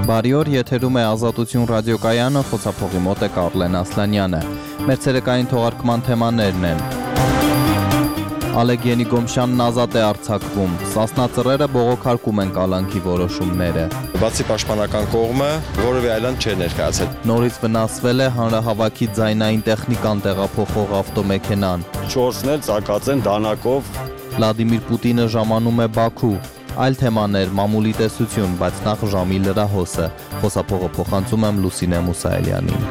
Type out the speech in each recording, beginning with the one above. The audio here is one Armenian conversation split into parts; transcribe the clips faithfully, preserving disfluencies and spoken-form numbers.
Բարի օր, եթերում է Ազատություն ռադիոկայանը, խոսափողի մոտ է Կարլեն Ասլանյանը։ Մեր ցերեկային թողարկման թեմաներն են. Ալեկ Ենիգոմշյանն ազատ է արձակվում, Սասնա ծռերը բողոքարկում են կալանքի որոշումները։ Բացի պաշտպանական կողմը որևէ այլանց չէր ներկայացել։ Նորից վնասվել է հանրահավաքի ձայնային տեխնիկան տեղափոխող ավտոմեքենան։ Չորսն էլ ծակած են դանակով։ Վլադիմիր Պուտինը ժամանում է Բաքու։ Այլ թեմաներ, մամուլի տեսություն, բայց նախ ժամի լրահոսը։ Խոսափողը փոխանցում եմ Լուսինե Մուսայելյանին։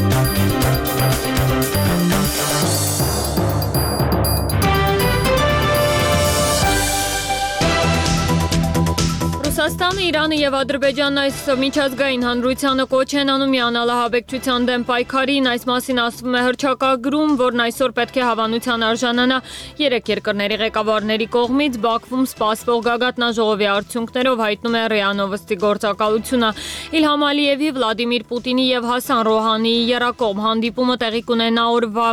Ռուսաստանը, Իրանը և Ադրբեջանն այս միջազգային հանրությանը կոչ են անում միանալ ահաբեկչության դեմ պայքարին, այս մասին ասվում է հռչակագրում, որն այսօր պետք է հավանության արժանանա երեք երկրների ղեկավարների կողմից Բաքվում սպասվող գագաթնաժողովի արդյունքներով, հայտնում է ՌԻԱ Նովոստի գործակալությունը։ Իլհամ Ալիևի, Վլադիմիր Պուտինի և Հասան Ռոհանիի եռակողմ հանդիպումը տեղի կունենա օրվա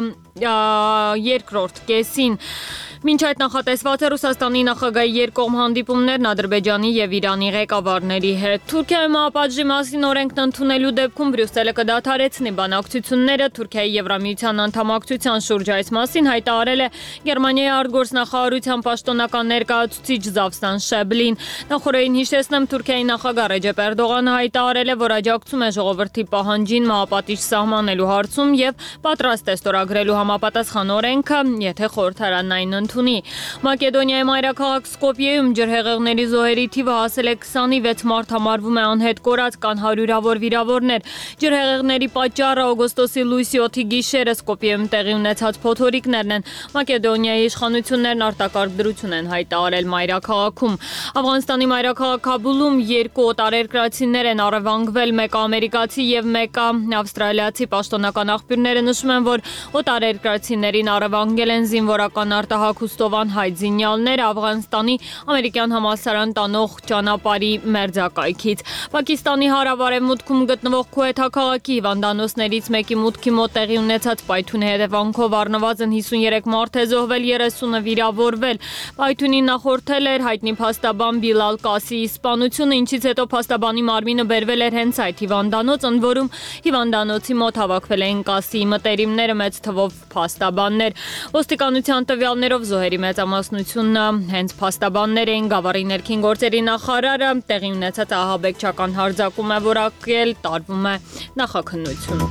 երկրորդ կեսին։ Մինչ այդ նախատեսված է Ռուսաստանի նախագահի երկկողմ հանդիպումներն Ադրբեջանի և Իրանի ղեկավարների հետ։ Թուրքիայում ԱՊԱՏԺ-ի մասին օրենքն ընդունելու դեպքում Բրյուսելը կդադարեցնի բանակցությունները։ Թուրքիայի Եվրամիության անդամակցության շուրջ այս մասին հայտարարել է Գերմանիայի արտգործնախարարության պաշտոնական ներկայացուցիչ Զավսան Շեբլին։ Նախորդին հիշեցնեմ, Թուրքիայի նախագահ Ռեջեփ Էրդողանը հայտարարել է, որ աջակցում է ժողովրդի պահանջին մահապատիժ սահմանելու հարցում և պատրաստ է ստորագրելու համապատասխան օրենքը, եթե խորհրդարանն այն ընդունի։ Մակեդոնիայի մայրաքաղաք Սկոպիեում ջրհեղեղների զոհերի թիվը հասել է քսանվեց մարդ, համարվում է անհետ կորած, կան հարյուրավոր վիրավորներ։ Ջրհեղեղների պատճառը օգոստոսի լույսի օդի գիշերը Սկոպիեում տեղի ունեցած փոթորիկներն են։ Մակեդոնիայի իշխանություններն արտակարգ դրություն են հայտարարել մայրաքաղաքում։ Աֆղանստանի մայրաքաղաք Քաբուլում երկու օտարերկրացիներ են առևանգվել, մեկը ամերիկացի և մեկը ավստրալիացի։ Պաշտոնական աղբյուրները նշում են, որ օտարերկրացիներին առևանգել են զինվորական արտահայտության անհայտ զինյալներ Աֆղանստանի ամերիկյան համալսարան տանող ճանապարհի մերձակայքից։ Պակիստանի հարավ-արևմուտքում գտնվող Քուեթա քաղաքի հիվանդանոցներից մեկի մուտքի մոտ տեղի ունեցած պայթյունի հետևանքով առնվազն հիսունյուրեք մարդ է զոհվել, երեսունը վիրավորվել։ Պայթյունին նախորդել էր հայտնի փաստաբան Բիլալ Կասիի սպանությունը, ինչից հետո փաստաբանի մարմինը բերվել էր հենց այդ հիվանդանոց, ընդ որում հիվանդանոցի մոտ հավաքվել էին Կասիի մտերիմները, մեծ թվով փաստաբաններ։ Ոստիկանության տվյալներով զոհերի մեծամասնությունը հենց փաստաբաններ էին։ Գավառի ներքին գործերի նախարարը տեղի ունեցած ահաբեկչական հարձակում է որակել, տարվում է նախաքննություն։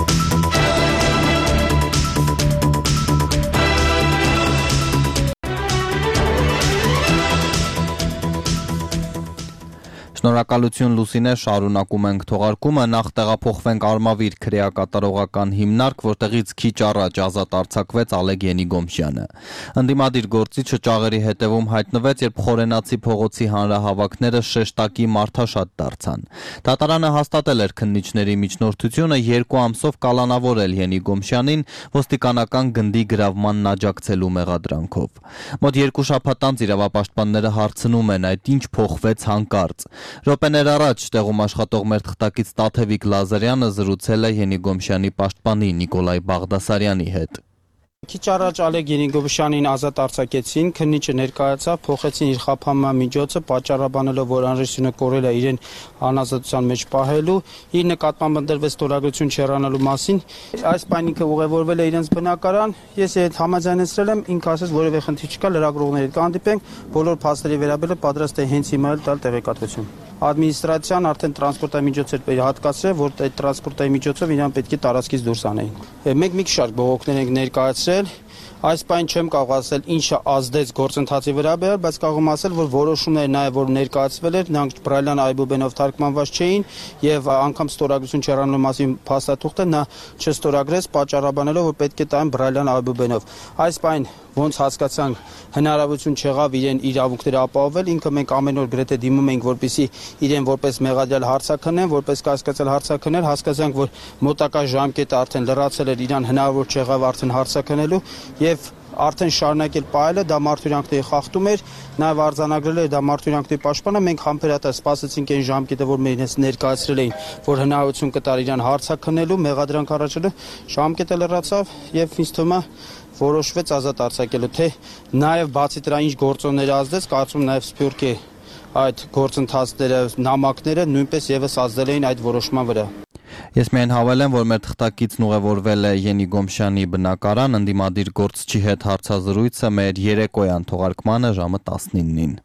Շնորհակալություն Լուսինե, շարունակում ենք թողարկումը, նախ տեղափոխվենք Արմավիր քրեակատարողական հիմնարկ, որտեղից քիչ առաջ ազատ արձակվեց Ալեկ Ենիգոմշյանը։ Ընդդիմադիր գործիչը ճաղերի հետևում հայտնվեց, երբ Խորենացի փողոցի հանրահավաքները շեշտակի մարդաշատ դարձան։ Դատարանը հաստատել էր քննիչների միջնորդությունը երկու ամսով կալանավորել Ենիգոմշյանին ոստիկանական գնդի գրավմանն աջակցելու մեղադրանքով։ Մոտ երկու շաբաթ անց իրավապաշտպանները հարցնում են, այդ ինչ փոխվեց հանկարծ։ Րոպեներ առաջ տեղում աշխատող մեր թղթակից Տաթևիկ Լազարյանը զրուցել է Ենիգոմշյանի պաշտպանի Նիկոլայ Բաղդասարյանի հետ։ Քիչ առաջ Ալեկ Ենիգոմշյանին ազատ արձակեցին, քննիչը ներկայացավ, փոխեցին իր խափանման միջոցը, պատճառաբանելով, որ անհրաժեշտությունը կորել է իրեն անազատության մեջ պահելու, իր նկատմամբ ընտրվեց ստորագրություն չհեռանալու մասին։ Այս պայմանքը ուղևորվել է իրենց բնակարան, ես այդ համաձայնեցրել եմ, ինքը ասաց որևէ խնդիր չկա, լրագրողների հետ կհանդիպենք, բոլոր փաստերի վերաբերյալ պատրաստ է հենց հիմա տալ տեղեկատվություն։ Ադմինիստրացիան արդեն տրանսպորտային միջոց էր հատկացրել, որ այդ տրանսպորտային միջոցով իրան պետք է տարածքից դուրս անեին։ Մենք մի շարք բողոքներ ենք ներկայացրել, այս բան չեմ կարող ասել ինչը ազդեց գործընթացի վրա, բայց կարող եմ ասել, որ որոշումները նաև որ ներկայացվել էր, նրանք Բրայլյան այբուբենով թարգմանված չէին եւ անգամ ստորագրություն չհեռանալու մասին փաստաթուղթը նա չստորագրեց, պատճառաբանելով, որ պետք է տային Բրայլյան այբուբենով։ Այս բան ոնց հասկացանք, հնարավորություն չեղավ իրեն իրավունքները ապահովել, ինքը մենք ամեն օր գրեթե դիմում ենք, որպեսզի իրեն որպես մեղադրյալ հարցաքննեն, որպես կասկածել հարցաքննել, հասկացանք, որ մոտակա ժամկետը արդեն լրացել էր, իրան հնարավոր չեղավ արդեն հարցաքննելու եւ արդեն շարունակել պահելը, դա մարդուրանքների խախտում էր, նաև արձանագրել էր դա մարդուրանքների պաշտպանը, մենք համբերատար սպասեցինք այն ժամկետը, որ մեր ներկայացրել էին, որ հնարավորություն կտար իրան հարցաքննելու, մեղադրանք առաջելու, ժամկետը լրացավ եւ ինձ թվում է որոշվեց ազատ արձակելու, թե նաև բացի դրա ինչ գործոններ ազդեց, կարծում նաև Սփյուռքի այդ գործընթացները, նամակները նույնպես եւս ազդել էին այդ որոշման վրա։ Ես միայն հավելեմ, որ մեր թղթակիցն ուղևորվել է Յենի Գոմշյանի բնակարան, ընդդիմադիր գործչի հետ հարցազրույցը մեր երեկոյան թողարկմանը ժամը տասնինին։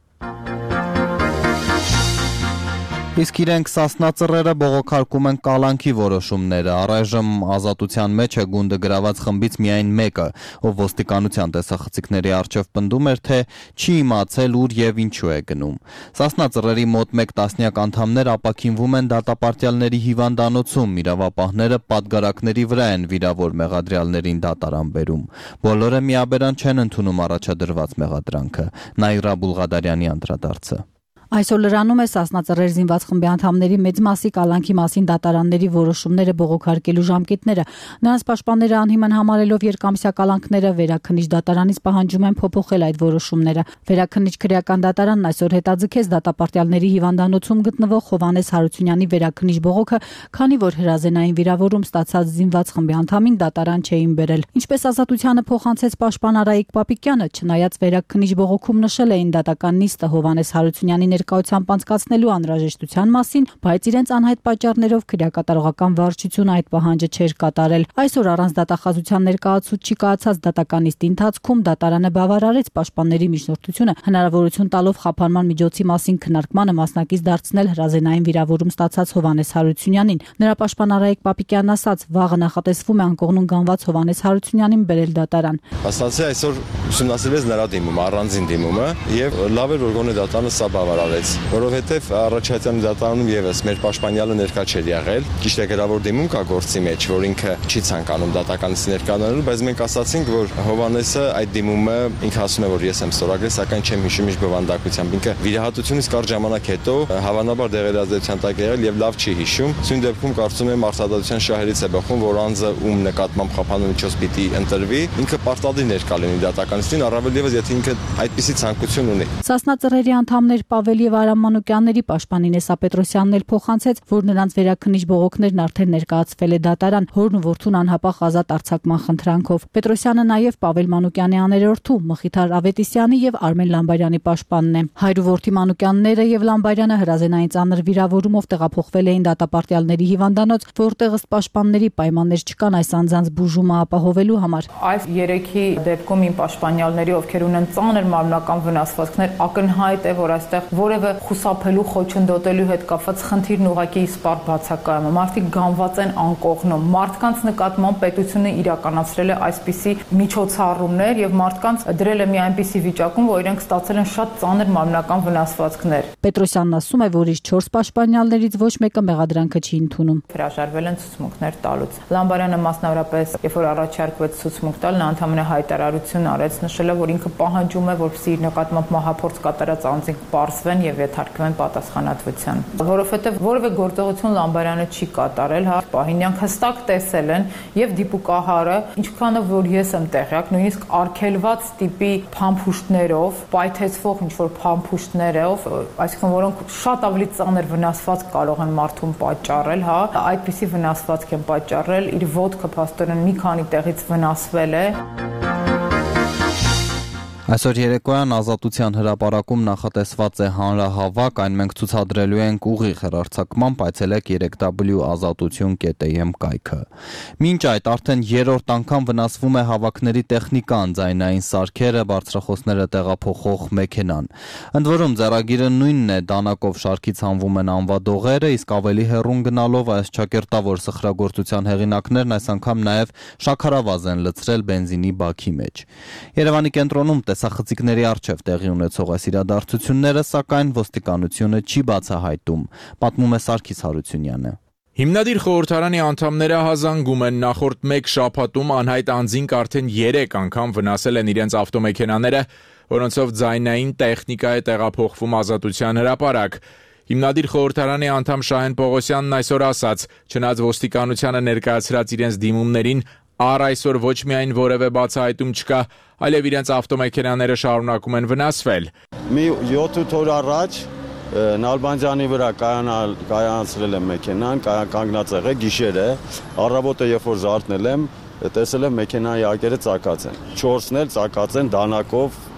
Իսկ իրենք Սասնա ծռերը բողոքարկում են կալանքի որոշումները։ Առայժմ ազատության մեջ է գունդը գրաված խմբից միայն մեկը, ով ոստիկանության տեսախցիկների առջև պնդում էր, թե չի իմացել ուր եւ ինչու է գնում։ Սասնա ծռերի մոտ մեկ տասնյակ անդամներ ապաքինվում են դատապարտյալների հիվանդանոցում, իրավապահները պատգարակների վրա են վիրավոր մեղադրյալներին դատարան բերում։ Բոլորը միաբերան չեն ընդունում առաջադրված մեղադրանքը։ Նաիրա Բուլղադարյանի անդրադարձը։ Այսօր լրանում է Սասնա ծռեր զինված խմբի անդամների մեծ մասի կալանքի մասին դատարանների որոշումները բողոքարկելու ժամկետները։ Նրանց պաշտպանները անհիմն համարելով երկամսյա կալանքները վերաքննիչ դատարանից պահանջում են փոփոխել այդ որոշումները։ Վերաքննիչ քրեական դատարանն այսօր հետաձգեց դատապարտյալների հիվանդանոցում գտնվող Հովհաննես Հարությունյանի վերաքննիչ բողոքը, քանի որ հրազենային վիրավորում ստացած զինված խմբի անդամին դատարան չէին բերել։ Ինչպես Ազատությանը փոխանցեց պաշտպան Արայիկ Պապիկյանը, չնայած վերաքննիչ բողոքում նշել էին դատական նիստը Հովհաննես Հարությունյանի ներկայությամբ անցկացնելու անհրաժեշտության մասին, բայց իրենց անհայտ պատճառներով քրեակատարողական վարչությունը այդ պահանջը չէր կատարել։ Այսօր առանց դատախազության ներկայացուցչի կայացած դատական նիստի ընթացքում դատարանը բավարարեց պաշտպանների միջնորդությունը, հնարավորություն տալով խափանման միջոցի մասին քննարկմանը մասնակից դարձնել հրազենային վիրավորում ստացած Հովհաննես Հարությունյանին։ Նրա պաշտպան Արայիկ Պապիկյանն ասաց, վաղը նախատեսվում է անկողնուն գանված Հովհաննես Հարությունյանին բերել դատարան։ Ասացի այսօր ուսումնասիրվեց նրա դիմումը, առանձին դիմումը, եւ լավ էր որ գոնե դատարանը սա բավարարեց, որովհետեւ առաջադեմ դատարանում եւս մեր պաշտպանյալը ներկա չէր եղել։ Ճիշտ է, գրավոր դիմում կա գործի մեջ, որ ինքը չի ցանկանում դատականից ներկանալու, բայց մենք ասացինք, որ Հովհաննեսը այդ դիմումը ինքը ասում է, որ ես եմ ստորագրել, սակայն չեմ հիշում ինչ բովանդակությամբ։ Ինքը վիրահատությունից կարճ ժամանակ հետո հավանաբար դեղերազդեցության տակ եղել եւ լավ չի հիշում։ Սույն դեպքում կարծում եմ արտադրության շահերից է բխում, որ անձը ում նկատմամբ խափանու միջոց պիտի ընտրվի, ինքը պարտադիր ներկա լինի դատականիստին, առավել եւս եթե ինքը այդպիսի ցանկություն ունի։ Սասնա ծռերի անդամներ Պավել եւ Արամ Մանուկյանների պաշտպան Ինեսա Պետրոսյանն էլ փոխանցեց, որ նրանց վերաքննիչ բողոքներն արդեն ներկայացվել է դատարան, հորն ու որդուն անհապաղ ազատ արձակման խնդրանքով։ Պետրոսյանը նաեւ Պավել Մանուկյանի աներորդու Մխիթար Ավետիսյանի եւ Արմեն Լամբարյանի պաշտպանն է։ Հայր ու որդի Մանուկյանները եւ Լամբարյանը հրազենային ծանր վիրավորումով տեղափոխվել էին դատապարտյալների հիվանդանոց, որտեղ ըստ պաշտպանների պայմաններ չկան այս անձանց բուժումը ապահովելու համար։ Այս երեքի դեպքում իմ պաշտպանյալների, ովքեր ունեն ծանր մարմնական վնասվածքներ, ակնհայտ է, որ այստեղ որևէ խուսափելու, խոչընդոտելու հետ կապված խնդիրն ուղղակի իսպառ բացակայում է։ Մարդիկ գանված են անկողնում։ Մարդկանց նկատմամբ պետությունը իրականացրել է այսպիսի միջոցառումներ եւ մարդկանց դրել է մի այնպիսի վիճակում, որ իրենք ստացել են շատ ծանր մարմնական վնասվածքներ։ Պետրոսյանն ասում է, որ իր չորս պաշտպանյալներից ոչ մեկը մեղադրանքը չի ընդունում։ Հրաժարվել են ցուցմունքներ տալուց։ Լամբարյանը մասնավորապես, երբ որ առաջարկվեց ցուցմունք տալ, նա ընդհանրապես հայտարարություն արեց, նշելով, որ ինքը պահանջում է, որպեսզի իր նկատմամբ մահափորձ կատարած անձինք պարզվեն եւ եթարկվեն պատասխանատվության, որովհետեւ որևէ գործողություն Լամբարյանը չի կատարել, հա, Պահինյանք հստակ տեսել են եւ դիպուկահարը, ինչքանով որ ես եմ տեղյակ, նույնիսկ արգելված տիպի փամփուշտներով, պայթեցվող ինչ որ փամփուշտներով, այսինքն որոնք շատ ավելի ծանր վնասվածք կարող են մարդուն պատճառել, հա, այդպիսի վնասվածք են պատճառել, իր ոտքը փաստորեն մի քանի տեղից վնասվել է։ Այսօր երեկոյան Ազատության հրապարակում նախատեսված է հանրահավաք, այն մենք ցուցադրելու ենք ուղիղ հեռարձակմամբ, այցելեք three w azatutun dot am կայքը։ Մինչ այդ արդեն երրորդ անգամ վնասվում է հավաքների տեխնիկան, ձայնային սարքերը, բարձրախոսները տեղափոխող մեքենան։ Ընդ որում ձեռագիրը նույնն է, դանակով շարքից հանվում են անվադողերը, իսկ ավելի հեռուն գնալով այս ճակերտավոր սխրագործության հեղինակներն այս անգամ նաև շաքարավազ են լցրել բենզինի բաքի մեջ։ Երևանի կենտրոնում տեսախցիկների առջև տեղի ունեցող այս իրադարձությունները, սակայն ոստիկանությունը չի բացահայտում, պատմում է Սարգիս Հարությունյանը։ Հիմնադիր խորհրդարանի անդամները հազանգում են նախորդ մեկ շաբաթում անհայտ անձինք արդեն երեք անգամ վնասել են իրենց ավտոմեքենաները, որոնցով ձայնային տեխնիկա է տեղափոխվում Ազատության հրապարակ։ Հիմնադիր խորհրդարանի անդամ Շահեն Պողոսյանն այսօր ասաց, չնայած ոստիկանությանը ներկայացրած իրենց դիմումներին առ այսօր ոչ միայն որևէ բացահայտում չկա, այլև իրենց ավտոմեքենաները շարունակում են վնասվել։ Մի յոթ-ութ օր առաջ Նալբանդյանի վրա կայանացրել եմ մեքենան, կանգնած եղել գիշերը, առավոտը երբ որ զարթնել եմ, տեսել եմ մեքենայի ակերը ծակած են։ Չորսն էլ ծակած են դանակով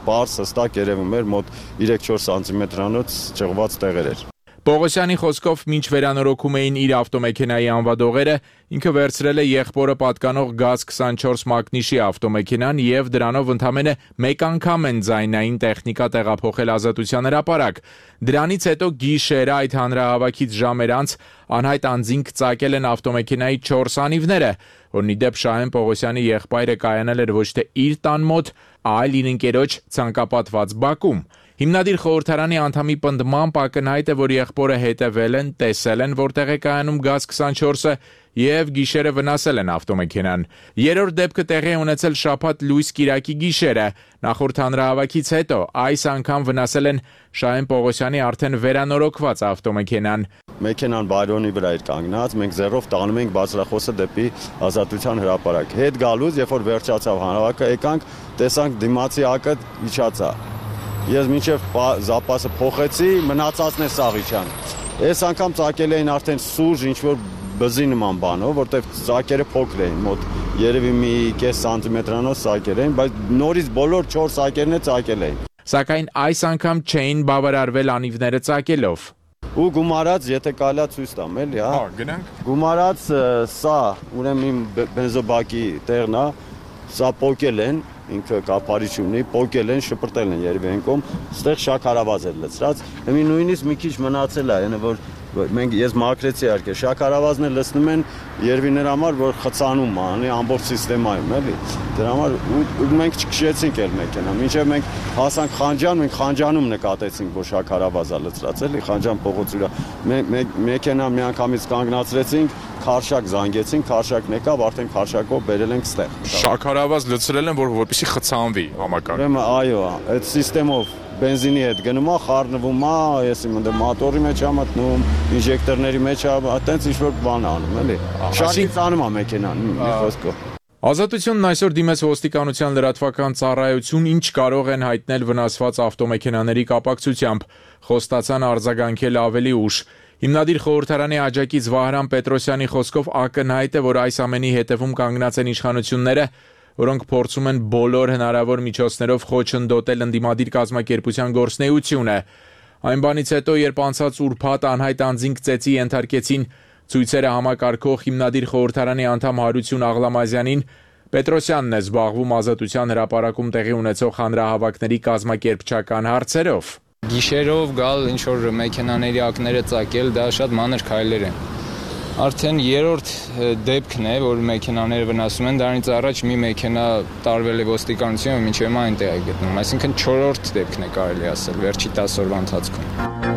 պարզ հստակ երևում էր մոտ երեք-չորս սանտիմետրանոց ճղված տեղեր էր։ Պողոսյանի խոսքով մինչ վերանորոգում էին իր ավտոմեքենայի անվադողերը, ինքը վերցրել է եղբորը պատկանող գազ քսանչորս մակնիշի ավտոմեքենան եւ դրանով ընդամենը մեկ անգամ են ձայնային տեխնիկա տեղափոխել Ազատության հրապարակ։ Դրանից հետո գիշերը այդ հանրահավաքից ժամեր անց անհայտ անձինք ծակել են ավտոմեքենայի չորս անիվները, որն ի դեպ Շահեն Պողոսյանի եղբայրը կայանել էր ոչ թե իր տան մոտ, այլ իր ընկերոջ ցանկապատված բակում։ Հիմնադիր խորհրդարանի անդամի պնդմամբ ակնհայտ է, որ եղբորը հետևել են, տեսել են, որտեղ է կայանում գազ քսանչորսը եւ գիշերը վնասել են ավտոմեքենան։ Երրորդ դեպքը տեղի է ունեցել շաբաթ լույս կիրակի գիշերը։ Նախորդ հանրահավաքից հետո այս անգամ վնասել են Շահեն Պողոսյանի արդեն վերանորոգված ավտոմեքենան։ Մեքենան բայրոնի վրա էր կանգնած, մենք ձեռով տանում ենք բարձրախոսը դեպի Ազատության հրապարակ։ Հետ գալուց, երբ որ վերջացավ հանրահավաքը, եկանք, տեսանք դիմացի ակը իջացա։ Ես մինչև զապասը փոխեցի, մնացածն է սաղիչան։ Այս անգամ ծակել էին արդեն սուրճ ինչ-որ բզի նման բանով, որտեղ ծակերը փոքր էին, մոտ երևի մի կես սանտիմետրանոց ծակեր էին, բայց նորից բոլոր չորս ծակերն է ծակել էին։ Սակայն այս անգամ չէին բավարարվել անիվները ծակելով։ Ու գումարած, եթե կարելի է ցույց տամ, էլի, հա։ Հա, գնանք։ Գումարած սա, ուրեմն իմ բենզոբակի տեղն է, սա պոկել են, ինքը կապարիչ ունի, պոկել են, շպրտել են երևի այն կողմ, ստեղ շաքարավազ էր լցրած։ Հիմա նույնիսկ մի քիչ մնացել է, այնը որ մենք ես մաքրեցի իհարկե, շաքարավազն էլ լցնում են երևի նրա համար, որ խցանում անի ամբողջ սիստեմայում, էլի։ Դրա համար ու մենք չքշեցինք էլ մեքենա, մինչև մենք հասանք Խանջան, մենք Խանջանում նկատեցինք, որ շաքարավազա լցրած էլի, Խանջան փողոցի վրա։ Մենք մեքենա միանգամից կանգնացրեցինք, քարշակ զանգեցինք, քարշակն եկավ, արդեն քարշակով բերել ենք ստեղ։ Շաքարավազ լցրել են, որ որպեսզի խցանվի համակարգ։ Ուրեմն այո, այդ սիստեմով բենզինի հետ գնում է, խառնվում է, ես իմ ընդ մոտորի մեջ եմ մտնում, ինժեկտորների մեջ է, այտենց ինչ-որ բան անում, էլի։ Շարժից անում է մեքենան, մի խոսքով։ Ազատությունն այսօր դիմեց ոստիկանության լրատվական ծառայություն, ինչ կարող են հայտնել վնասված ավտոմեքենաների կապակցությամբ, խոստացան արձագանքել ավելի ուշ։ Հիմնադիր խորհրդարանի աջակից Վահրամ Պետրոսյանի խոսքով ակնհայտ է, որ այս ամենի հետևում կանգնած են իշխանությունները, որոնք փորձում են բոլոր հնարավոր միջոցներով խոչընդոտել ընդդիմադիր կազմակերպության գործունեությունը։ Այն բանից հետո, երբ անցած ուրբաթ անհայտ անձինք ծեծի ենթարկեցին ցույցերը համակարգող հիմնադիր խորհրդարանի անդամ Հարություն Աղլամազյանին, Պետրոսյանն է զբաղվում Ազատության հրապարակում տեղի ունեցող հանրահավաքների կազմակերպչական հարցերով։ Գիշերով գալ ինչ-որ մեքենաների ակները ծակել, դա շատ մանր քայլեր են։ Արդեն երրորդ դեպքն է, որ մեքենաները վնասում են, դրանից առաջ մի մեքենա տարվել է ոստիկանություն, մինչև հիմա այնտեղ է գտնվում, այսինքն չորրորդ դեպքն է կարելի ասել վերջի տասը օրվա ընթացքում։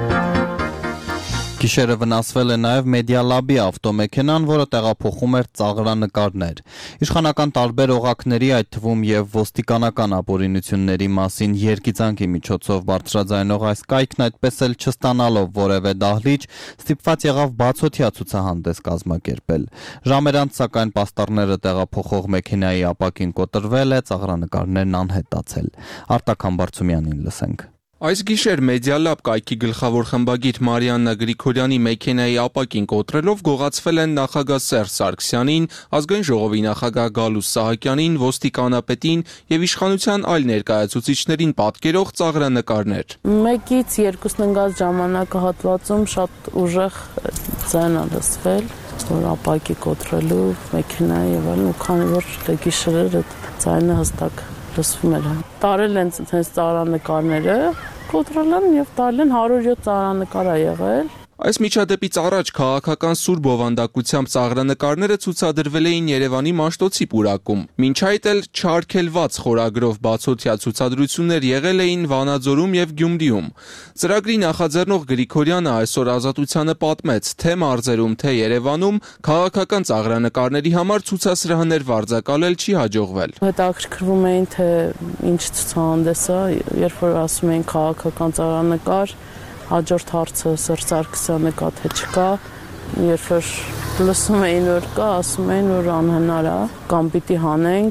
Գիշերը վնասվել է նաև Մեդիալաբի ավտոմեքենան, որը տեղափոխում էր ծաղրանկարներ։ Իշխանական տարբեր օղակների, այդ թվում եւ ոստիկանական ապօրինությունների մասին երգիծանքի միջոցով բարձրաձայնող այս կայքն այդպես էլ չստանալով որևէ դահլիճ, ստիպված եղավ բացօթյա ցուցահանդես կազմակերպել։ Ժամեր անց սակայն պաստառները տեղափոխող մեքենայի ապակին կոտրվել է, ծաղրանկարներն անհետացել։ Արտակ Համբարձումյանին լսենք։ Այս գիշեր Մեդիալաբ կայքի գլխավոր խմբագիր Մարիաննա Գրիգորյանի մեքենայի ապակին կոտրելով գողացվել են նախագահ Սերժ Սարգսյանին, ազգային ժողովի նախագահ Գալուստ Սահակյանին, ոստիկանապետին եւ իշխանության այլ ներկայացուցիչներին պատկերող ծաղրանկարներ։ Մեկից երկուսն ընկած ժամանակահատվածում շատ ուժեղ ձայն է լսվել, որ ապակի կոտրելու մեքենայի եւ այլն, ու քանի որ գիշերեր այդ ձայնը հստակ լսվում էր։ Տարել են այս ծաղրանկարները, կոտրել են եւ տարել են հարյուր յոթ ծաղրանկար է եղել։ Այս միջադեպից առաջ քաղաքական սուր բովանդակությամբ ծաղրանկարները ցուցադրվել էին Երևանի Մաշտոցի պուրակում։ Մինչ այդ էլ չարգելված խորագրով բացօթյա ցուցադրություններ եղել էին Վանաձորում եւ Գյումրիում։ Ծրագրի նախաձեռնող Գրիգորյանը այսօր Ազատությանը պատմեց, թե մարզերում, թե Երևանում քաղաքական ծաղրանկարների համար ցուցասրահներ վարձակալել չի հաջողվել։ Հետաքրքրվում էին, թե ինչ ցուցահանդես է, երբ որ ասում էին քաղաքական ծաղրանկար, հաջորդ հարցը Սերժ Սարգսյանը կա թե չկա, երբ որ լսում էին որ կա, ասում էին որ անհնար է, կամ պիտի հանենք։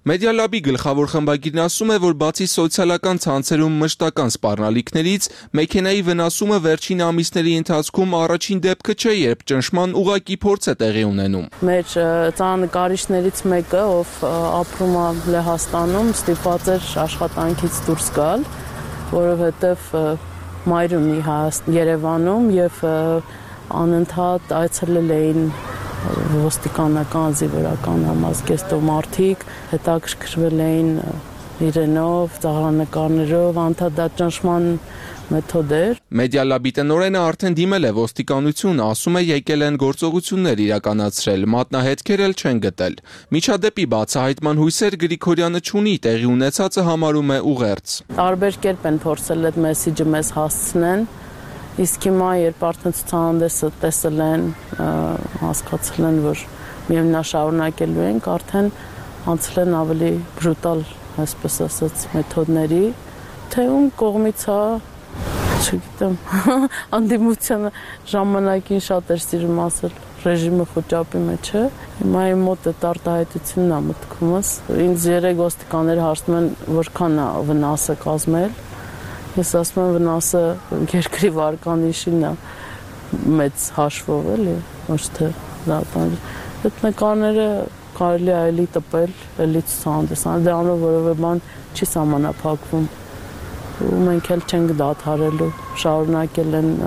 Media Lab-ի գլխավոր խմբագիրն ասում է, որ բացի սոցիալական ցանցերում մշտական սպառնալիքներից, մեքենայի վնասումը վերջին ամիսների ընթացքում առաջին դեպքը չէ, երբ ճնշման ուղղակի փորձ է տեղի ունենում։ Մեր ծանրակարիչներից մեկը, ով ապրում է Լեհաստանում, ստիպված էր աշխատանքից դուրս գալ, որովհետև մայր ունի Երևանում եւ անընդհատ այցելել էին ոստիկանական զինվորական համազգեստով մարդիկ, հետաքրքրվել էին իրենով, ծաղրանկարներով, անդադար ճնշման մեթոդ էր։ Մեդիա Լաբի տնօրենը արդեն դիմել է ոստիկանություն, ասում է եկել են գործողություններ իրականացրել, մատնահետքեր էլ չեն գտել։ Միջադեպի բացահայտման հույսեր Գրիգորյանը չունի, տեղի ունեցածը համարում է ուղերձ։ Տարբեր կերպ են փորձել այդ մեսիջը մեզ հասցնեն, իսկ հիմա երբ արդեն ցուցահանդեսը տեսել են, հասկացել են, որ միևնույն շարունակելու ենք, արդեն անցել են ավելի բրուտալ, այսպես ասած, մեթոդների, թե ում կողմից է, չգիտեմ, անդիմությանը ժամանակին շատ էր սիրում ասել, ռեժիմը խոճապի մեջ է, հիմա իմ մոտ այդ արտահայտությունն է մտքումս, ինձ երեք ոստիկաններ հարցնում են, որքան է վնասը կազմել, ես ասում եմ վնասը երկրի վարկանիշին է մեծ հաշվով էլի, ոչ թե դատանքի, այդ նկարները կարելի է այլի տպել, էլի ցուցահանդեսան, դրանով որևէ բան չի սահմանափակվում, ու մենք էլ չենք դադարելու, շարունակել են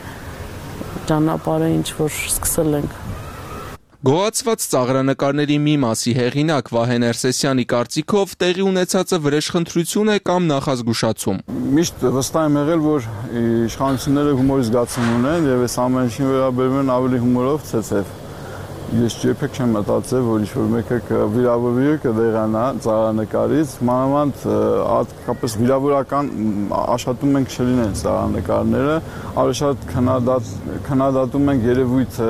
ճանապարհը, ինչ որ սկսել ենք։ Գոհացված ծաղրանկարների մի մասի հեղինակ Վահե Ներսեսյանի կարծիքով տեղի ունեցածը վրեժխնդրություն է կամ նախազգուշացում։ Միշտ վստահ եմ եղել, որ իշխանությունները հումորի զգացում ունեն եւ այս ամեն ինչին վերաբերում են ավելի հումորով ցեցև։ Ես երբեք չեմ մտածել, որ ինչ-որ մեկը կվիրավորվի, կդեղանա ծաղրանկարից, մանավանդ հատկապես վիրավորական աշխատում ենք չլինեն ծաղրանկարները, ավելի շատ քննադատում ենք երևույթը,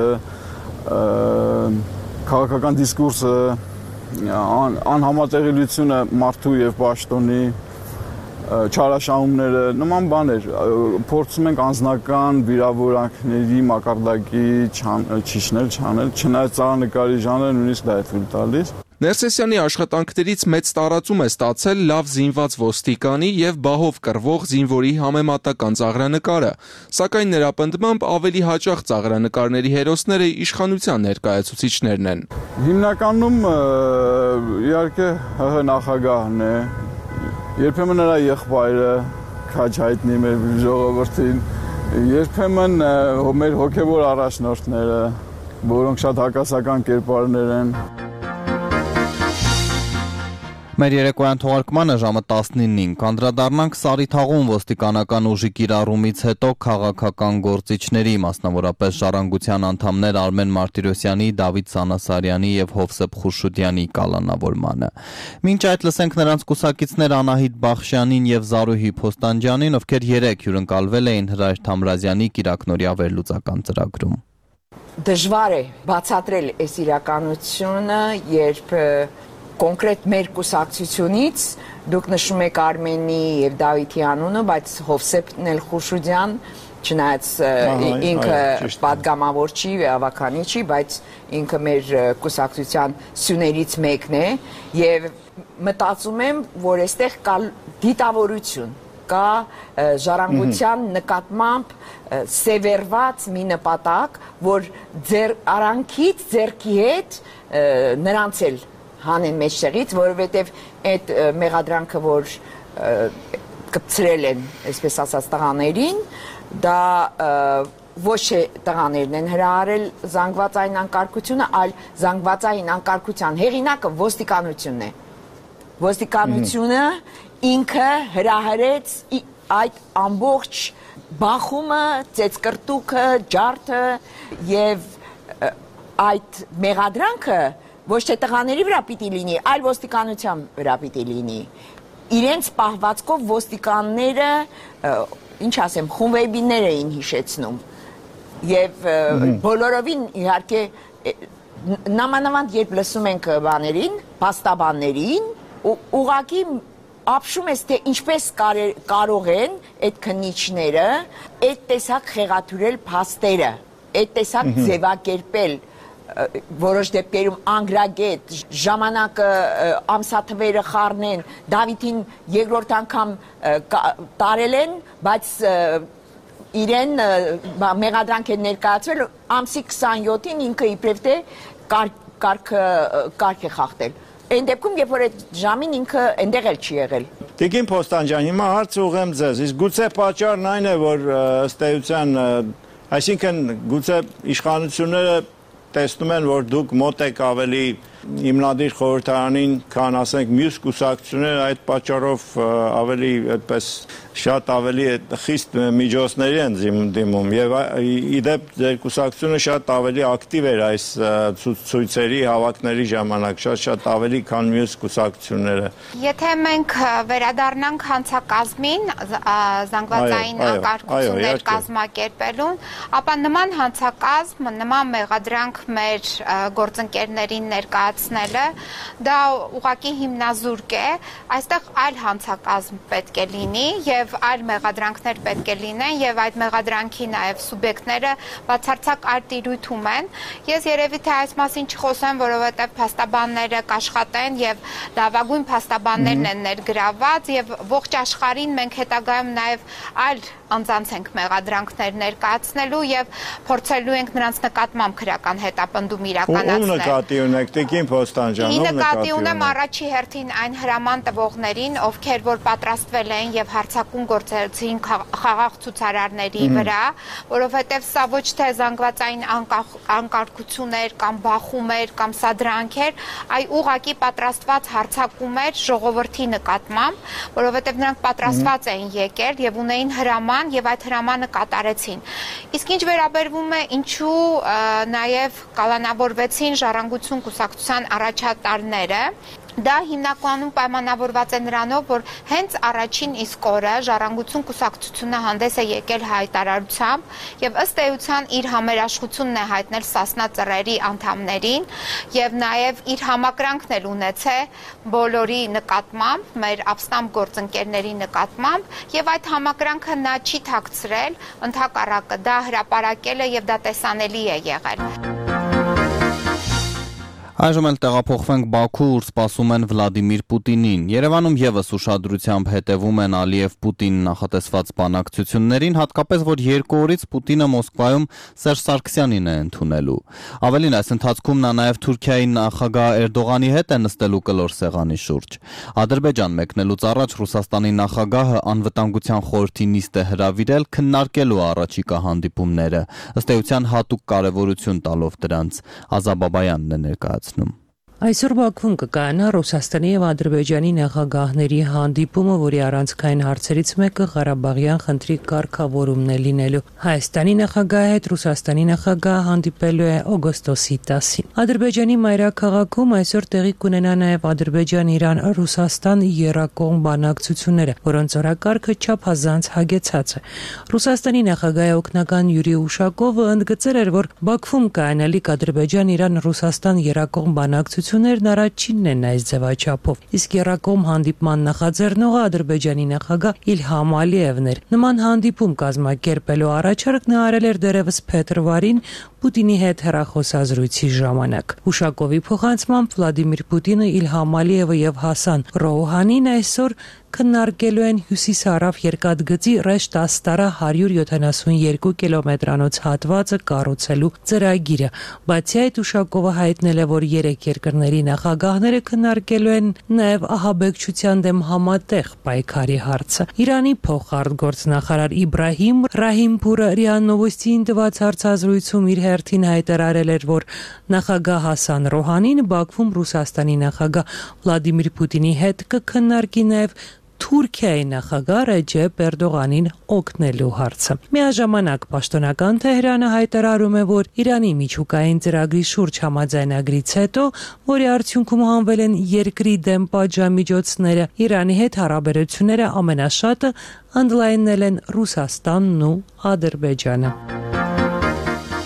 քաղաքական դիսկուրսը, անհամատեղելիությունը մարդու եւ պաշտոնի, չարաշահումները, նման բաներ, փորձում ենք անձնական վիրավորանքների մակարդակի չիջնել, չանել, չնայած ծաղրանկարի ժանրը նույնիսկ դա է թույլ տալիս։ Ներսեսյանի աշխատանքներից մեծ տարածում է ստացել լավ զինված ոստիկանի եւ բահով կռվող զինվորի համեմատական ծաղրանկարը, սակայն նրա պնդմամբ ավելի հաճախ ծաղրանկարների հերոսները իշխանության ներկայացուցիչներն են։ Հիմնականում իհարկե ՀՀ նախագահն է, երբեմն նրա եղբայրը քաչ հայտնի մեր ժողովրդին, երբեմն մեր հոգեվոր առաջնորդները, որոնք շատ հակասական կերպարներ են։ Մեր երեկոյան թողարկմանը ժամը տասնինին կանդրադառնանք Սարիթաղում ոստիկանական ուժի կիրառումից հետո քաղաքական գործիչների, մասնավորապես Ժառանգության անդամներ Արմեն Մարտիրոսյանի, Դավիթ Սանասարյանի եւ Հովսեփ Խուրշուդյանի կալանավորմանը։ Մինչ այդ լսենք նրանց կուսակիցներ Անահիտ Բախշյանին եւ Զարուհի Փոստանջյանին, ովքեր երեկ հյուրընկալվել էին Հրայր Թամրազյանի կիրակնօրյա վերլուծական ծրագրում։ Դժվար է բացատրել այս իրականությունը, երբ կոնկրետ մեր կուսակցությունից դուք նշում եք Արմենի եւ Դավիթի անունը, բայց Հովսեփն էլ Խուրշուդյան, չնայած ինքը պատգամավոր չի, ավականի չի, բայց ինքը մեր կուսակցության սյուներից մեկն է եւ մտածում եմ, որ այստեղ կա դիտավորություն, կա ժառանգության նկատմամբ սևեռված մի նպատակ, որ ձեր արանքից ձերքի հետ նրանց էլ հանեն մեջտեղից, որովհետև այդ մեղադրանքը, որ կպցրել են, այսպես ասած, տղաներին, դա ոչ թե տղաներն են հրահարել զանգվածային անկարգությունը, այլ զանգվածային անկարգության հեղինակը ոստիկանությունն է։ Ոստիկանությունը ինքը հրահարեց այդ ամբողջ բախումը, ծեծկրտուքը, ջարդը եւ այդ մեղադրանքը ոչ թե տղաների վրա պիտի լինի, այլ ոստիկանության վրա պիտի լինի։ Իրենց պահվածքով ոստիկանները, ինչ ասեմ, խումբեբիներ էին հիշեցնում։ Եվ բոլորովին իհարկե նամանավանդ երբ լսում ենք բաներին, փաստաբաններին, ուղղակի ապշում ես, թե ինչպես կարող են այդ քննիչները այդ տեսակ խեղաթյուրել փաստերը, այդ տեսակ ձևակերպել որոշ դեպքերում անգրագետ ժամանակը ամսաթվերը խառնեն Դավիթին երկրորդ անգամ տարել են, բայց իրեն մեղադրանք են ներկայացվել ամսի քսանյոթին ինքը իբրև թե կարգ է խախտել։ Այն դեպքում, երբ որ այդ ժամին ինքը այնտեղ էլ չի եղել։ Տիկին Փոստան ջան, հիմա հարց ուղղեմ ձեզ, իսկ գուցե պատճառն այն է, որ ըստ էության, այսինքն գուցե իշխանությունները տեսնում են, որ դուք մոտ եք ավելի հիմնադիր խորհրդարանին, քան ասենք մյուս կուսակցությունները, այդ պատճառով ավելի այդպես շատ ավելի խիստ միջոցների են դիմում եւ իդեպ ձեր կուսակցությունը շատ ավելի ակտիվ էր այս ցույցերի հավաքների ժամանակ, շատ-շատ ավելի քան մյուս կուսակցությունները։ Եթե մենք վերադառնանք հանցակազմին, զանգվածային անկարգություններ կազմակերպելուն, ապա նման հանցակազմ, նման մեղադրանք մեր գործընկերներին ներկայացնելը դա ուղղակի հիմնազուրկ է, այստեղ այլ հանցակազմ պետք է լինի եւ այլ մեղադրանքներ պետք է լինեն եւ այդ մեղադրանքի նաեւ սուբյեկտները բացարձակ այլ տիրույթում են։ Ես երևի թե այս մասին չխոսեմ, որովհետեւ փաստաբանները կաշխատեն եւ լավագույն փաստաբաններն են ներգրաված եւ ողջ աշխարհին մենք հետագայում նաեւ այլ անձանց ենք մեղադրանքներ ներկայացնելու եւ փորձելու ենք նրանց նկատմամբ քրական հետապնդում իրականացնել։ Ում նկատի ունեք, Տիկին Փոստան ջան, ում նկատի ունեմ առաջի հերթին այն հրաման տվողներին, ովքեր որ պատրաստվել են եւ հարձակում գործեցին խաղաղ ցուցարարների վրա, որովհետեւ սա ոչ թե զանգվածային անկարգություն էր կամ բախում էր կամ սադրանք էր, այ ուղղակի պատրաստված հարձակում էր ժողովրդի նկատմամբ, որովհետեւ նրանք պատրաստված էին եկել եւ ունեին հրաման եւ այդ հրամանը կատարեցին։ Իսկ ինչ վերաբերվում է ինչու նաեւ կալանավորվեցին Ժառանգություն կուսակցության առաջատարները, դա հիմնականում պայմանավորված է նրանով, որ հենց առաջին իսկ օրը Ժառանգություն կուսակցությունը հանդես է եկել հայտարարությամբ եւ ըստ էության իր համերաշխությունն է հայտնել Սասնա ծռերի անդամներին եւ նաեւ իր համակրանքն էլ ունեցել բոլորի նկատմամբ, մեր ապստամբ գործընկերների նկատմամբ եւ այդ համակրանքը նա չի թաքցրել, ընդհակառակը դա հրապարակել է եւ դա տեսանելի է եղել։ Այժմ էլ տեղափոխվենք Բաքու, ուր սպասում են Վլադիմիր Պուտինին։ Երևանում եւս ուշադրությամբ հետևում են Ալիև-Պուտին նախատեսված բանակցություններին, հատկապես որ երկու օրից Պուտինը Մոսկվայում Սերժ Սարգսյանին է ընդունելու։ Ավելին, այս ընթացքում նա նաեւ Թուրքիայի նախագահ Էրդողանի հետ է նստելու կլոր սեղանի շուրջ։ Ադրբեջան մեկնելուց առաջ Ռուսաստանի նախագահը անվտանգության խորհրդի նիստ է հրավիրել քննարկելու առաջիկա հանդիպումները, ըստ էության հատուկ կարևորություն տալով դրանց։ Ազաբաբայանն է ներկայացնում։ Այսօր Բաքվում կկայանա Ռուսաստանի եւ Ադրբեջանի նախագահների հանդիպումը, որի առանցքային հարցերից մեկը Ղարաբաղյան խնդրի կարգավորումն է լինելու։ Հայաստանի նախագահի հետ Ռուսաստանի նախագահը հանդիպելու է օգոստոսի տասին։ Ադրբեջանի մայրաքաղաքում այսօր տեղի կունենա նաեւ Ադրբեջան-Իրան-Ռուսաստան եռակողմ բանակցությունները, որոնց օրակարգը չափազանց հագեցած է։ Ռուսաստանի նախագահի օգնական Յուրի Ուշակովը ընդգծել էր, որ Բաքվում կայանալիք Ադրբեջան-Իրան-Ռուսաստան եռակողմ բանակցությունները Ներն առաջինն են այս ձևաչափով, իսկ եռակողմ հանդիպման նախաձեռնողը Ադրբեջանի նախագահ Իլհամ Ալիևն էր։ Նման հանդիպում կազմակերպելու առաջարկ նա արել էր դեռևս փետրվարին Պուտինի հետ հեռախոսազրույցի ժամանակ։ Ուշակովի փոխանցմամբ Վլադիմիր Պուտինը, Իլհամ Ալիևը եւ Հասան Ռոուհանին այսօր քննարկելու են հյուսիսարավ երկաթգծի Ռեշտ Աստարա հարյուր յոթանասունյոթ կիլոմետրանոց հատվածը կառուցելու ծրագիրը։ Բացի այդ, Ուշակովը հայտնել է, որ երեք երկրների նախագահները քննարկելու են նաև ահաբեկչության դեմ համատեղ պայքարի հարցը։ Իրանի փոխարտգործնախարար Իբրահիմ Ռահիմփուրը ՌԻԱ Նովոստիին տված հարցազրույցում իր հերթին հայտարարել էր, որ նախագահ Հասան Ռոհանին Բաքվում Ռուսաստանի նախագահ Վլադիմիր Պուտինի հետ կքննարկի նաև Թուրքիայի նախագահ Ռեջեփ Էրդողանին օգնելու հարցը։ Միաժամանակ պաշտոնական Թեհրանը հայտարարում է, որ Իրանի միջուկային ծրագրի շուրջ համաձայնագրից հետո, որի արդյունքում հանվել են երկրի դեմ պատժամիջոցները, Իրանի հետ հարաբերությունները ամենաշատը ընդլայնել են Ռուսաստանն ու Ադրբեջանը։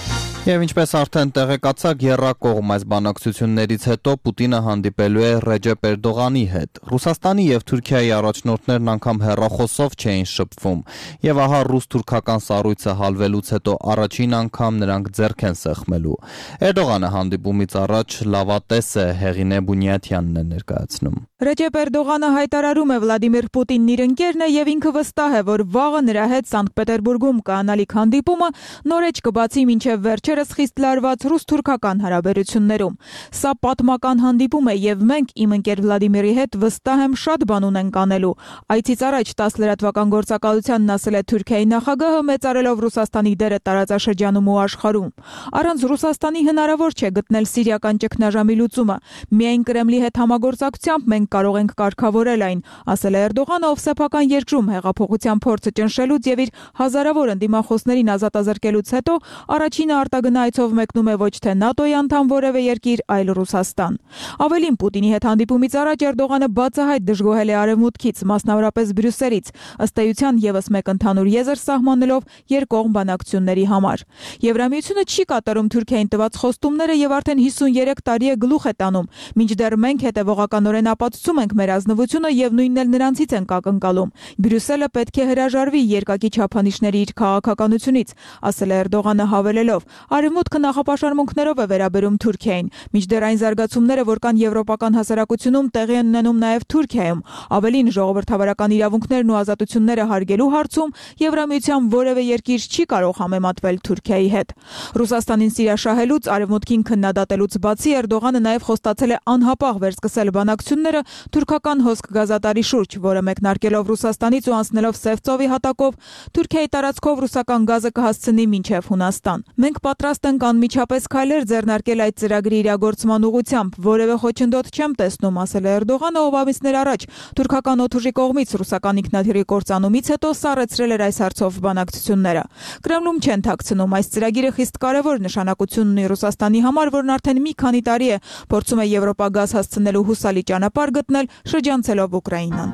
Եվ ինչպես արդեն տեղեկացաք, եռակողմ այս բանակցություններից հետո Պուտինը հանդիպելու է Ռեջեփ Էրդողանի հետ։ Ռուսաստանի եւ Թուրքիայի առաջնորդներն անգամ հեռախոսով չէին շփվում, եւ ահա ռուս-թուրքական սառույցը հալվելուց հետո առաջին անգամ նրանք ձեռք են սեղմելու։ Էրդողանը հանդիպումից առաջ լավատես է, Հեղինե Բունյաթյանն է ներկայացնում։ Ռեջեփ Էրդողանը հայտարարում է Վլադիմիր Պուտինն իր ընկերն է եւ ինքը վստահ է, որ վաղը նրա հետ Սանկտ Պետերբուրգում կանալիք հանդիպումը նորեջ կբացի մինչեւ վերջերս խիստ լարված ռուս-թուրքական հարաբերություններում։ Սա պատմական հանդիպում է եւ մենք իմ ընկեր Վլադիմիրի հետ վստահ եմ շատ բան ունենք անելու։ Այցից առաջ տասը լրատվական գործակալությանն ասել է Թուրքիայի նախագահը, մեծարելով Ռուսաստանի դերը տարածաշրջանում ու աշխարհում։ Առանց Ռուսաստանի հնարավոր չէ գտնել սիրիական ճգնաժամի լուծումը։ Միայն Կրեմլի հետ համագործակցությամբ մենք կարող ենք կարգավորել այն, ասել է Էրդողանը, ով սեփական երկրում հեղափոխության փորձը ճնշելուց եւ իր հազարավոր ընդդիմախոսներին ազատազրկելուց հետո առաջինը արտագնա այցով մեկնում է ոչ թե ՆԱՏՕ-ի անդամ որևէ երկիր, այլ Ռուսաստան։ Ավելին, Պուտինի հետ հանդիպումից առաջ Էրդողանը բացահայտ դժգոհել է Արևմուտքից, մասնավորապես Բրյուսելից, ըստ էության եւս մեկ ընդհանուր եզր սահմանելով երկկողմ բանակցությունների համար։ Եվրամիությունը չի կատարում Թուրքիային տված խոստումները եւ արդեն հիսունյերեք տարի է գլուխ է տանում, մինչդեռ մենք հետեւողականորեն ապացուցում ենք մեր ազնվությունը եւ նույնն էլ նրանցից ենք ակնկալում։ Բրյուսելը պետք է հրաժարվի երկակի չափանիշների իր քաղաքականությունից, ասել է Էրդողանը հավելելով. Արևմուտքը նախապաշարմունքներով է վերաբերում Թուրքիային, մինչդեռ այն զարգացումները, որ կան եվրոպական հասարակությունում, տեղի են ունենում նաեւ Թուրքիայում։ Ավելին, ժողովրդավարական իրավունքներն ու ազատությունները հարգելու հարցում Եվրամիության որևէ երկիր չի կարող համեմատվել Թուրքիայի հետ։ Ռուսաստանին սիրաշահելուց, Արևմուտքին քննադատելուց բացի Էրդողանը նաեւ խոստացել է անհապաղ վերսկսել բանակցությունները թուրքական հոսք գազատարի շուրջ, որը մեկնարկելով Ռուսաստանից ու անցնելով Սև ծովի հատակով Թուրքիայի տարածքով ռուսական գազը կհասցնի մինչև Հունաստան։ Մենք պատրաստ ենք անմիջապես քայլեր ձեռնարկել այդ ծրագրի իրագործման ուղղությամբ, որևէ խոչընդոտ չեմ տեսնում, ասել է Էրդողանը, ով ամիսներ առաջ թուրքական օդուժի կողմից ռուսական ինքնաթիռի կործանումից հետո սառեցրել էր այս հարցով բանակցությունները։ Կրեմլում չեն թաքցնում, այս ծրագիրը խիստ կարևոր նշանակություն ունի Ռուսաստանի համար, որն արդեն մի քանի տարի է փորձում է Եվրոպա գազ հասցնելու հուսալի ճանապարհ գտնել շրջանցելով Ուկրաինան։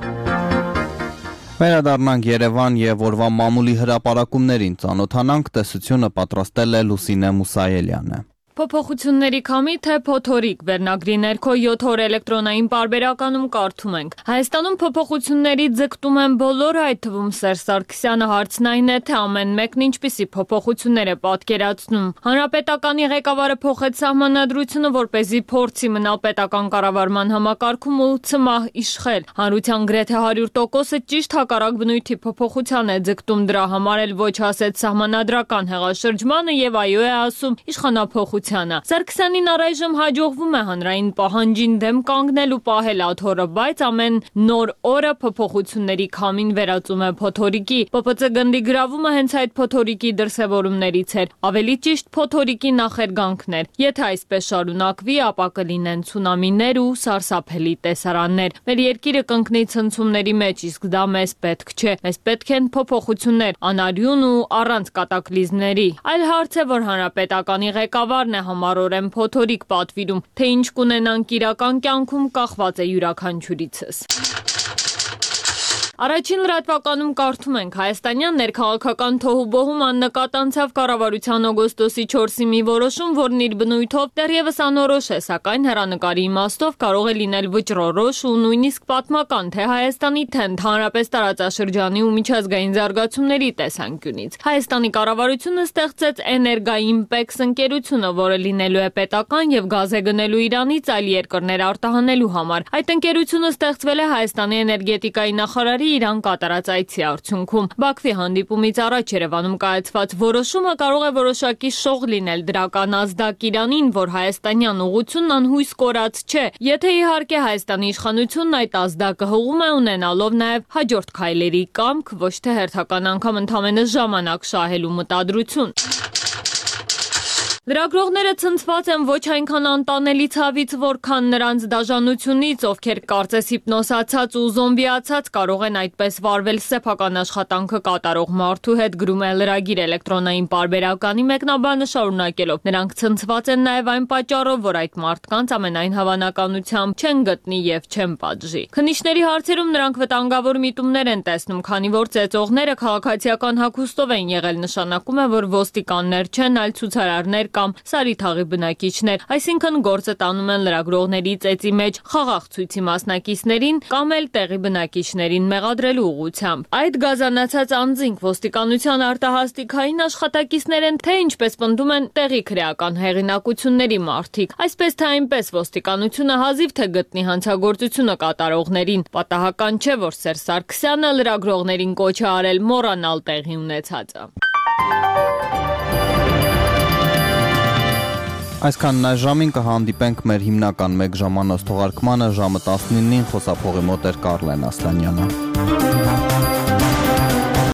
Վերադառնանք Երևան եւ օրվա մամուլի հրապարակումներին ծանոթանանք, տեսությունը պատրաստել է Լուսինե Մուսայելյանը։ Փոփոխությունների քամի թե փոթորիկ վերնագրի ներքո յոթ օր էլեկտրոնային պարբերականում կարդում ենք։ Հայաստանում փոփոխությունների ձգտում են բոլորը, այդ թվում Սերժ Սարգսյանը, հարցն այն է, թե ամեն մեկն ինչպիսի փոփոխություններ է պատկերացնում։ Հանրապետականի ղեկավարը փոխեց սահմանադրությունը, որպեսզի փորձի մնալ պետական կառավարման համակարգում ու ցմահ իշխել։ Հանրության գրեթե հարյուր տոկոսը ճիշտ հակառակ բնույթի փոփոխության է ձգտում, դրա համար էլ ոչ ասեց սահմանադրական հեղաշրջմանը եւ այո է ասում իշխանափոխ Սարգսյանին առայժմ հաջողվում է հանրային պահանջին դեմ կանգնել ու պահել աթոռը, բայց ամեն նոր օրը փոփոխությունների քամին վերածում է փոթորիկի։ ՊՊՑ գնդի գրավումը հենց այդ փոթորիկի դրսևորումներից էր, ավելի ճիշտ փոթորիկի նախերգանքներ։ Եթե այսպես շարունակվի, ապա կլինեն ցունամիներ ու սարսափելի տեսարաններ։ Մեր երկիրը կընկնի ցնցումների մեջ, իսկ դա մեզ պետք չէ։ Մեզ պետք են փոփոխություններ, անարյուն ու առանց կատակլիզմների։ Այլ հարց է, որ հանրապետականի ղեկավարն է համառորեն փոթորիկ պատվիրում, թե ինչ կունենանք իրական կյանքում կախված է յուրաքանչյուրիցս։ Առաջին լրատվականում կարդում ենք. Հայաստանյան ներքաղաքական թոհուբոհում աննկատ անցավ կառավարության օգոստոսի չորսի մի որոշում, որն իր բնույթով դեռևս անորոշ է, սակայն հեռանկարի իմաստով կարող է լինել վճռորոշ ու նույնիսկ պատմական թե Հայաստանի, թե ընդհանրապես տարածաշրջանի ու միջազգային զարգացումների տեսանկյունից։ Հայաստանի կառավարությունը ստեղծեց Էներգաիմպեքս ընկերությունը, որը լինելու է պետական եւ գազ է գնելու Իրանից այլ երկրներ արտահանելու համար։ Այդ ընկերությունը ստեղծվել է Հայաստանի էներգետիկայի նախարարի Իրան կատարած այցի արդյունքում։ Բաքվի հանդիպումից առաջ Երևանում կայացված որոշումը կարող է որոշակի շող լինել դրական ազդակ Իրանին, որ հայաստանյան ուղղությունն անհույս կորած չէ։ Եթե իհարկե Հայաստանի իշխանությունն այդ ազդակը հողում է ունենալով նաև հաջորդ քայլերի կամք, ոչ թե հերթական անգամ ընդամենը ժամանակ շահելու մտադրություն։ Լրագրողները ցնցված են ոչ այնքան անտանելի ցավից, որքան նրանց դաժանությունից, ովքեր կարծես հիպնոսացած ու զոմբիացած կարող են այդպես վարվել սեփական աշխատանքը կատարող մարդու հետ, գրում է լրագիր էլեկտրոնային պարբերականի մեկնաբանը շարունակելով։ Նրանք ցնցված են նաև այն պատճառով, որ այդ մարդկանց ամենայն հավանականությամբ չեն գտնի եւ չեն պատժի։ Քննիչների հարցերում նրանք վտանգավոր միտումներ են տեսնում, քանի որ ծեծողները քաղաքացիական հագուստով են եղել, նշանակում է, որ ոստիկաններ չեն, այլ ցուցարարներ կամ Սարիթաղի բնակիչներ, այսինքն գործը տանում են լրագրողների ծեծի մեջ խաղաղ ցույցի մասնակիցներին կամ էլ տեղի բնակիչներին մեղադրելու ուղղությամբ։ Այդ գազանացած անձինք ոստիկանության արտահասթիկային աշխատակիցներ են, թե ինչպես պնդում են տեղի քրեական հեղինակությունների մարդիկ։ Այսպես թե այնպես ոստիկանությունը հազիվ թե գտնի հանցագործությունը կատարողներին։ Պատահական չէ, որ Սերժ Սարգսյանը լրագրողներին կոչ է արել մոռանալ տեղի ունեցածը։ Այսքանն այս ժամին կհանդիպենք մեր հիմնական մեկ ժամանոց թողարկմանը ժամը տասնինին, խոսափողի մոտ էր Կարլեն Ասլանյանը։